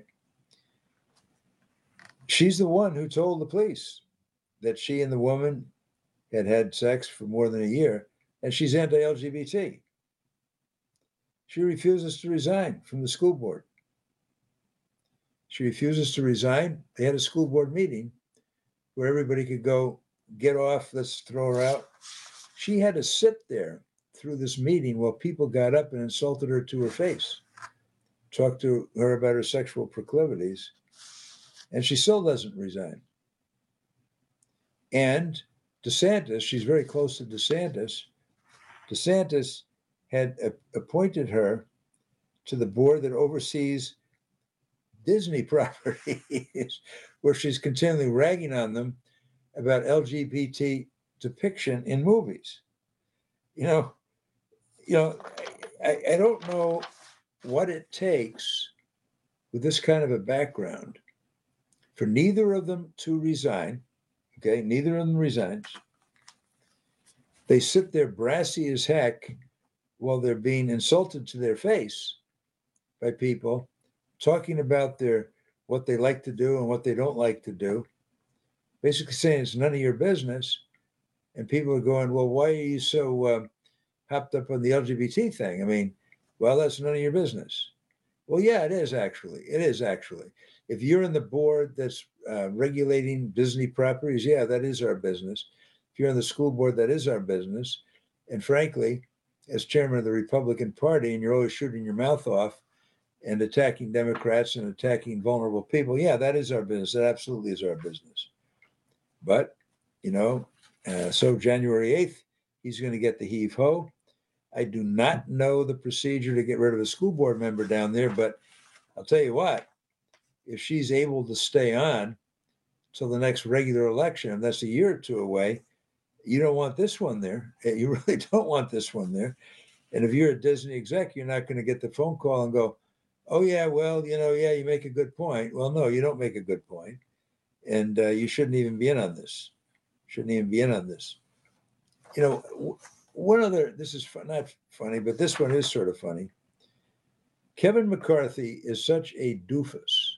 She's the one who told the police that she and the woman had had sex for more than a year, and she's anti-LGBT. She refuses to resign from the school board. She refuses to resign. They had a school board meeting where everybody could go, get off, let's throw her out. She had to sit there through this meeting while people got up and insulted her to her face. talked to her about her sexual proclivities, and she still doesn't resign. And DeSantis, she's very close to DeSantis. DeSantis had appointed her to the board that oversees Disney properties, where she's continually ragging on them about LGBT depiction in movies. I don't know what it takes with this kind of a background for neither of them to resign. Okay, neither of them resigns. They sit there brassy as heck while they're being insulted to their face by people talking about what they like to do and what they don't like to do, basically saying it's none of your business. And people are going, well, why are you so hopped up on the LGBT thing? I mean, well, that's none of your business. Well, yeah, it is actually. It is actually. If you're in the board that's regulating Disney properties, yeah, that is our business. If you're on the school board, that is our business. And frankly, as chairman of the Republican Party, and you're always shooting your mouth off and attacking Democrats and attacking vulnerable people, yeah, that is our business. That absolutely is our business. But, so January 8th, he's going to get the heave-ho. I do not know the procedure to get rid of a school board member down there, but I'll tell you what, if she's able to stay on till the next regular election, and that's a year or two away, you don't want this one there. You really don't want this one there. And if you're a Disney exec, you're not going to get the phone call and go, oh, yeah, well, you make a good point. Well, no, you don't make a good point. And you shouldn't even be in on this. One other, this is not funny, but this one is sort of funny. Kevin McCarthy is such a doofus,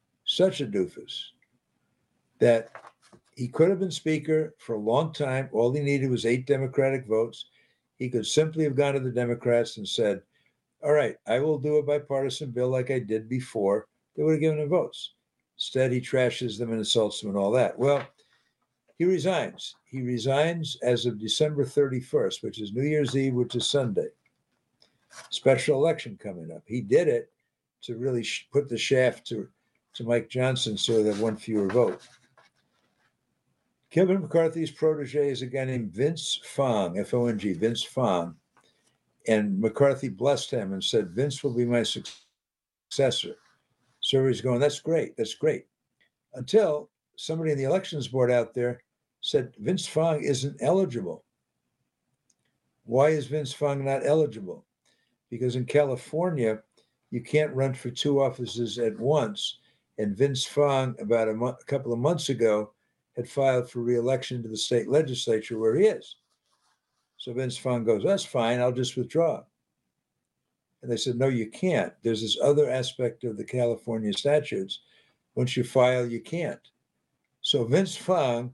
that he could have been speaker for a long time. All he needed was 8 Democratic votes. He could simply have gone to the Democrats and said, all right, I will do a bipartisan bill like I did before. They would have given him votes. Instead, he trashes them and insults them and all that. Well, he resigns. He resigns as of December 31st, which is New Year's Eve, which is Sunday. Special election coming up. He did it to really put the shaft to Mike Johnson so they have one fewer vote. Kevin McCarthy's protege is a guy named Vince Fong, F-O-N-G, Vince Fong. And McCarthy blessed him and said, Vince will be my successor. So he's going, that's great. Until somebody in the elections board out there said, Vince Fong isn't eligible. Why is Vince Fong not eligible? Because in California, you can't run for 2 offices at once. And Vince Fong, about a couple of months ago, had filed for re-election to the state legislature where he is. So Vince Fong goes, that's fine, I'll just withdraw. And they said, no, you can't. There's this other aspect of the California statutes. Once you file, you can't. So Vince Fong,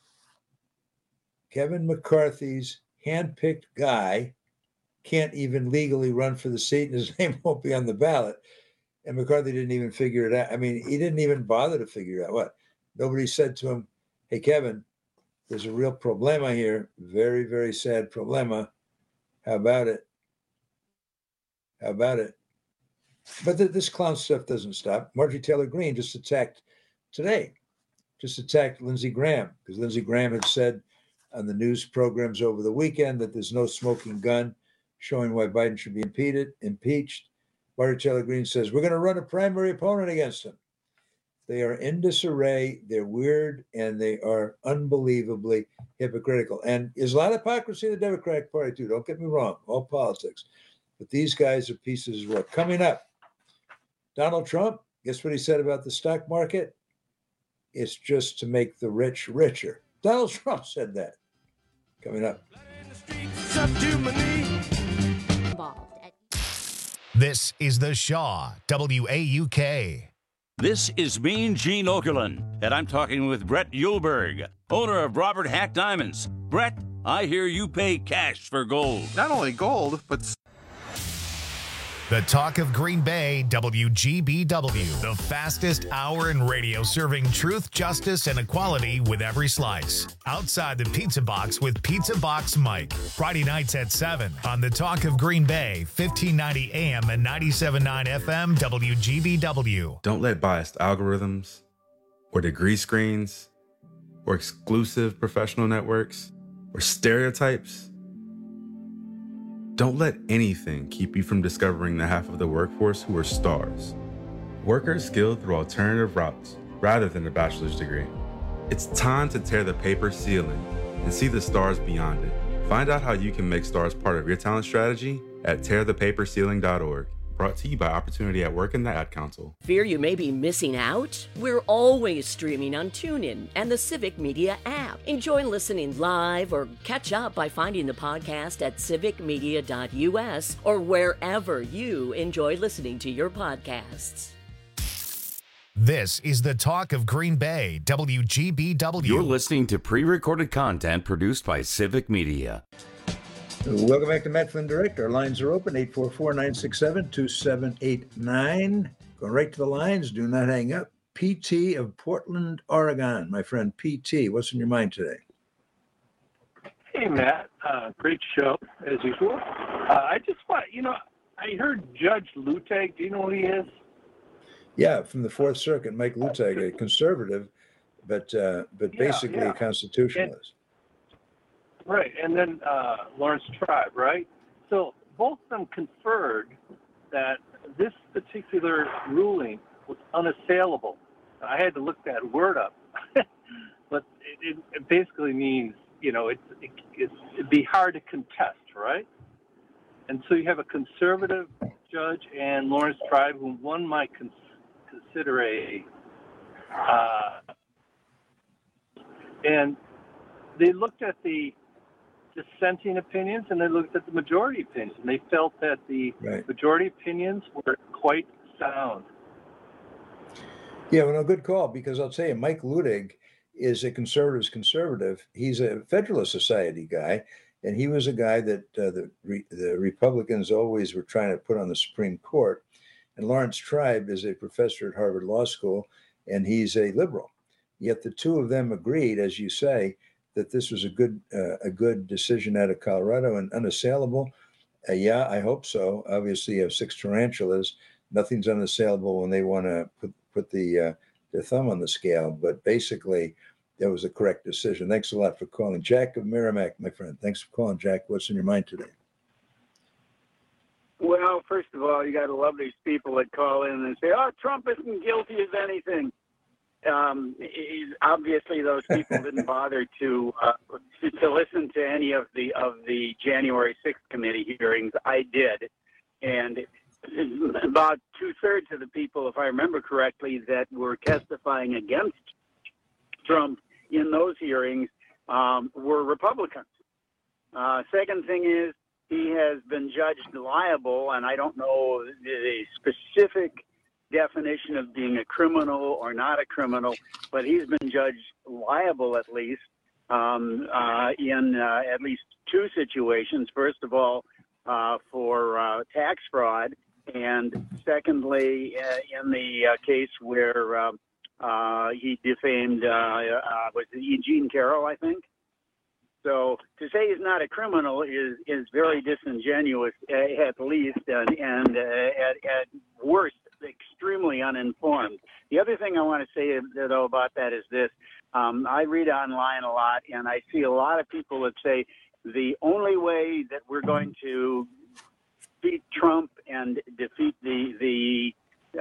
Kevin McCarthy's handpicked guy, can't even legally run for the seat, and his name won't be on the ballot. And McCarthy didn't even figure it out. I mean, he didn't even bother to figure out what. Nobody said to him, hey, Kevin, there's a real problema here. Very, very sad problema. How about it? But this clown stuff doesn't stop. Marjorie Taylor Greene just attacked Lindsey Graham, because Lindsey Graham had said on the news programs over the weekend that there's no smoking gun, showing why Biden should be impeached. Marjorie Taylor Greene says, we're going to run a primary opponent against him. They are in disarray, they're weird, and they are unbelievably hypocritical. And there's a lot of hypocrisy in the Democratic Party, too. Don't get me wrong, all politics. But these guys are pieces of work. Coming up, Donald Trump, guess what he said about the stock market? It's just to make the rich richer. Donald Trump said that. Coming up. This is The Shaw, WAUK. This is Mean Gene Okerlund, and I'm talking with Brett Uhlberg, owner of Robert Hack Diamonds. Brett, I hear you pay cash for gold. Not only gold, but... The Talk of Green Bay, WGBW. The fastest hour in radio serving truth, justice, and equality with every slice. Outside the Pizza Box with Pizza Box Mike. Friday nights at 7 on The Talk of Green Bay, 1590 AM and 97.9 FM, WGBW. Don't let biased algorithms or degree screens or exclusive professional networks or stereotypes. Don't let anything keep you from discovering the half of the workforce who are stars. Workers skilled through alternative routes rather than a bachelor's degree. It's time to tear the paper ceiling and see the stars beyond it. Find out how you can make stars part of your talent strategy at tearthepaperceiling.org. Brought to you by Opportunity at Work and the Ad Council. Fear you may be missing out? We're always streaming on TuneIn and the Civic Media app. Enjoy listening live or catch up by finding the podcast at civicmedia.us or wherever you enjoy listening to your podcasts. This is the Talk of Green Bay, WGBW. You're listening to pre-recorded content produced by Civic Media. Welcome back to Matt Flynn Direct. Our lines are open, 844-967-2789. Going right to the lines. Do not hang up. PT of Portland, Oregon. My friend PT, what's in your mind today? Hey, Matt. Great show, as usual. I just want, I heard Judge Luttig. Do you know who he is? Yeah, from the Fourth Circuit, Mike Luttig, a conservative, but basically a constitutionalist. Right, and then Lawrence Tribe, right? So both of them conferred that this particular ruling was unassailable. I had to look that word up, but it basically means, it'd be hard to contest, right? And so you have a conservative judge and Lawrence Tribe, whom one might consider and they looked at the dissenting opinions and they looked at the majority opinions, and they felt that the majority opinions were quite sound. Yeah, well, no, good call, because I'll tell you, Mike Luttig is a conservative's conservative. He's a Federalist Society guy, and he was a guy that the Republicans always were trying to put on the Supreme Court. And Lawrence Tribe is a professor at Harvard Law School, and he's a liberal. Yet the two of them agreed, as you say, that this was a good decision out of Colorado and unassailable. Yeah, I hope so. Obviously, you have six tarantulas. Nothing's unassailable when they want to put their thumb on the scale. But basically, that was a correct decision. Thanks a lot for calling. Jack of Merrimack, my friend. Thanks for calling, Jack. What's in your mind today? Well, first of all, you got to love these people that call in and say, "Oh, Trump isn't guilty of anything." Obviously, those people didn't bother to listen to any of the January 6th committee hearings. I did, and about 2/3 of the people, if I remember correctly, that were testifying against Trump in those hearings were Republicans. Second thing is, he has been judged liable, and I don't know the specific definition of being a criminal or not a criminal, but he's been judged liable at least in at least two situations. First of all, for tax fraud, and secondly, in the case where he defamed was it Eugene Carroll, I think. So to say he's not a criminal is very disingenuous at least, and at worst, extremely uninformed. The other thing I want to say, though, about that is this. I read online a lot, and I see a lot of people that say the only way that we're going to beat Trump and defeat the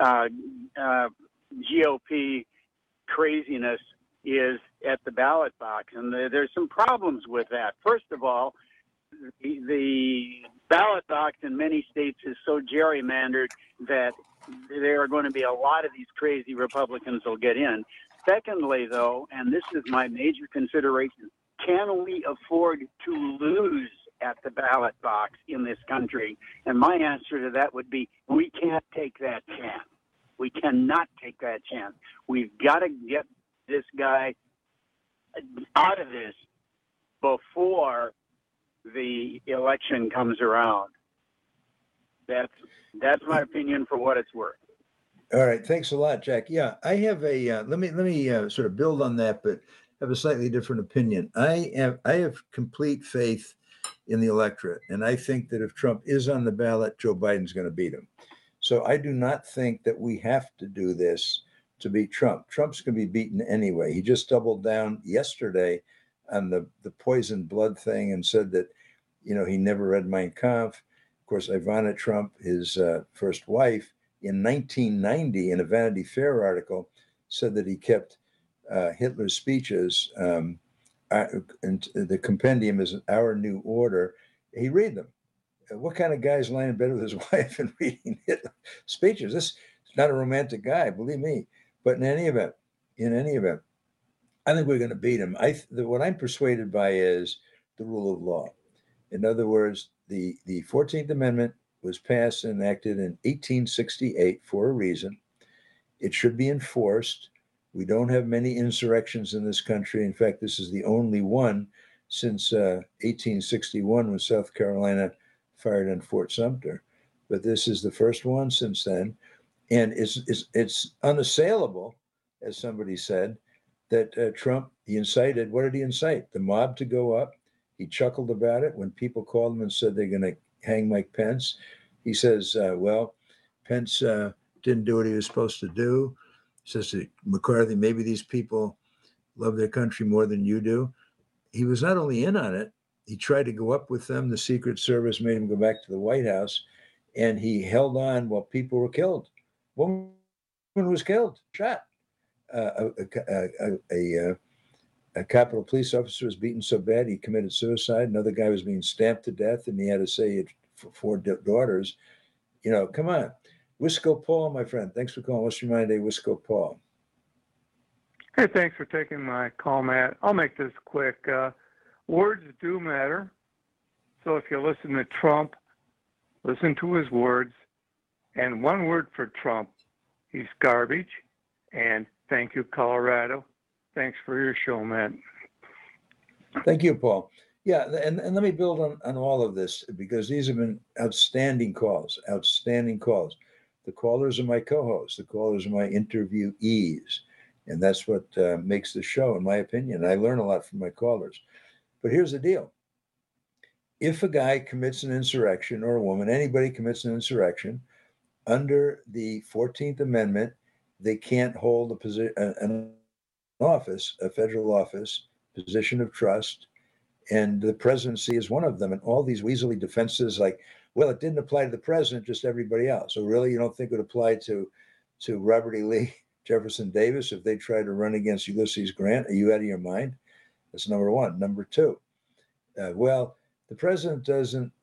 GOP craziness is at the ballot box. And there's some problems with that. First of all, the ballot box in many states is so gerrymandered that there are going to be a lot of these crazy Republicans will get in. Secondly, though, and this is my major consideration, can we afford to lose at the ballot box in this country? And my answer to that would be, we can't take that chance. We cannot take that chance. We've got to get this guy out of this before the election comes around. That's my opinion for what it's worth. All right, thanks a lot, Jack. Yeah, I have a let me sort of build on that, but have a slightly different opinion. I have complete faith in the electorate, and I think that if Trump is on the ballot, Joe Biden's going to beat him. So I do not think that we have to do this to beat Trump. Trump's going to be beaten anyway. He just doubled down yesterday on the poison blood thing and said that, you know, he never read Mein Kampf. Of course, Ivana Trump, his first wife, in 1990, in a Vanity Fair article, said that he kept Hitler's speeches, and the compendium is Our New Order. He read them. What kind of guy is lying in bed with his wife and reading Hitler speeches? This is not a romantic guy, believe me. But in any event, I think we're going to beat him. What I'm persuaded by is the rule of law. In other words, the 14th Amendment was passed and enacted in 1868 for a reason. It should be enforced. We don't have many insurrections in this country. In fact, this is the only one since 1861 when South Carolina fired on Fort Sumter. But this is the first one since then. And it's unassailable, as somebody said, that Trump, he incited, what did he incite? The mob to go up. He chuckled about it when people called him and said they're going to hang Mike Pence. He says, well, Pence didn't do what he was supposed to do. He says to McCarthy, maybe these people love their country more than you do. He was not only in on it, he tried to go up with them. The Secret Service made him go back to the White House, and he held on while people were killed. One woman was killed, shot. A Capitol police officer was beaten so bad he committed suicide. Another guy was being stamped to death, and he had to say it for 4 daughters. You know, come on. Wisco Paul, my friend. Thanks for calling. What's your mind today, Wisco Paul? Hey, thanks for taking my call, Matt. I'll make this quick. Words do matter. So if you listen to Trump, listen to his words. And one word for Trump, he's garbage. And thank you, Colorado. Thanks for your show, Matt. Thank you, Paul. Yeah, and let me build on all of this, because these have been outstanding calls. The callers are my co-hosts. The callers are my interviewees. And that's what makes the show, in my opinion. I learn a lot from my callers. But here's the deal. If a guy commits an insurrection, or a woman, anybody commits an insurrection, under the 14th Amendment, they can't hold an office, a federal office, position of trust, and the presidency is one of them. And all these weaselly defenses like, well, it didn't apply to the president, just everybody else. So really, you don't think it would apply to Robert E. Lee, Jefferson Davis, if they tried to run against Ulysses Grant? Are you out of your mind? That's number one. Number two, well, the president doesn't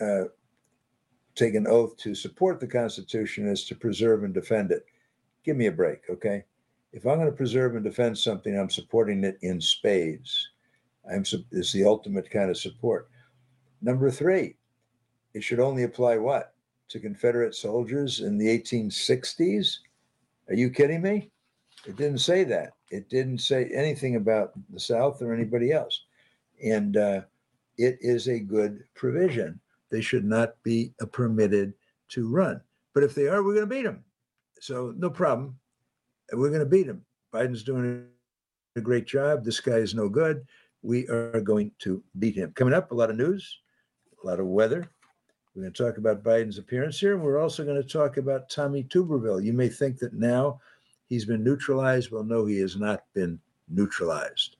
take an oath to support the Constitution as to preserve and defend it. Give me a break, okay? If I'm going to preserve and defend something, I'm supporting it in spades. It's the ultimate kind of support. Number three, it should only apply what? To Confederate soldiers in the 1860s? Are you kidding me? It didn't say that. It didn't say anything about the South or anybody else. And it is a good provision. They should not be permitted to run. But if they are, we're going to beat them. So no problem. We're going to beat him. Biden's doing a great job. This guy is no good. We are going to beat him. Coming up, a lot of news, a lot of weather. We're going to talk about Biden's appearance here. We're also going to talk about Tommy Tuberville. You may think that now he's been neutralized. Well, no, he has not been neutralized.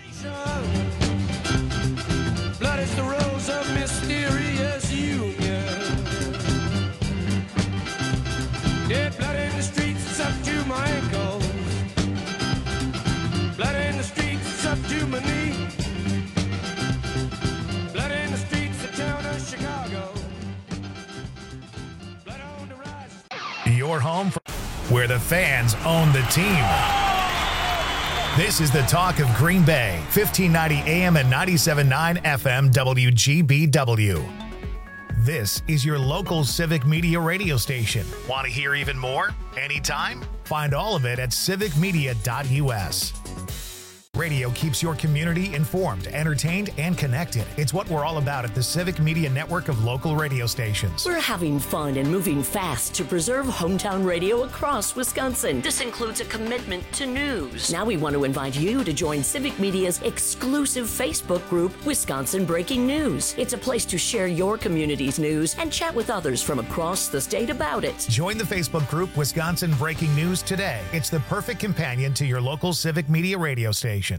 Blood is the rose of mysterious union. Dead blood in the streets, it's up to my ankles. Blood in the streets, it's up to my knee. Blood in the streets, the town of Chicago. Blood on the rise. Your home where the fans own the team. This is the talk of Green Bay, 1590 AM and 97.9 FM WGBW. This is your local Civic Media radio station. Want to hear even more? Anytime? Find all of it at civicmedia.us. Radio keeps your community informed, entertained, and connected. It's what we're all about at the Civic Media Network of local radio stations. We're having fun and moving fast to preserve hometown radio across Wisconsin. This includes a commitment to news. Now we want to invite you to join Civic Media's exclusive Facebook group, Wisconsin Breaking News. It's a place to share your community's news and chat with others from across the state about it. Join the Facebook group Wisconsin Breaking News today. It's the perfect companion to your local Civic Media radio station.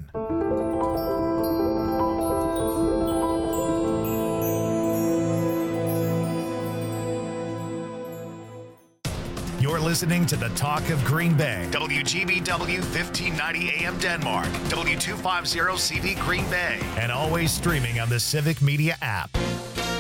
You're listening to the Talk of Green Bay. WGBW 1590 AM Denmark. W250 CV Green Bay. And always streaming on the Civic Media app.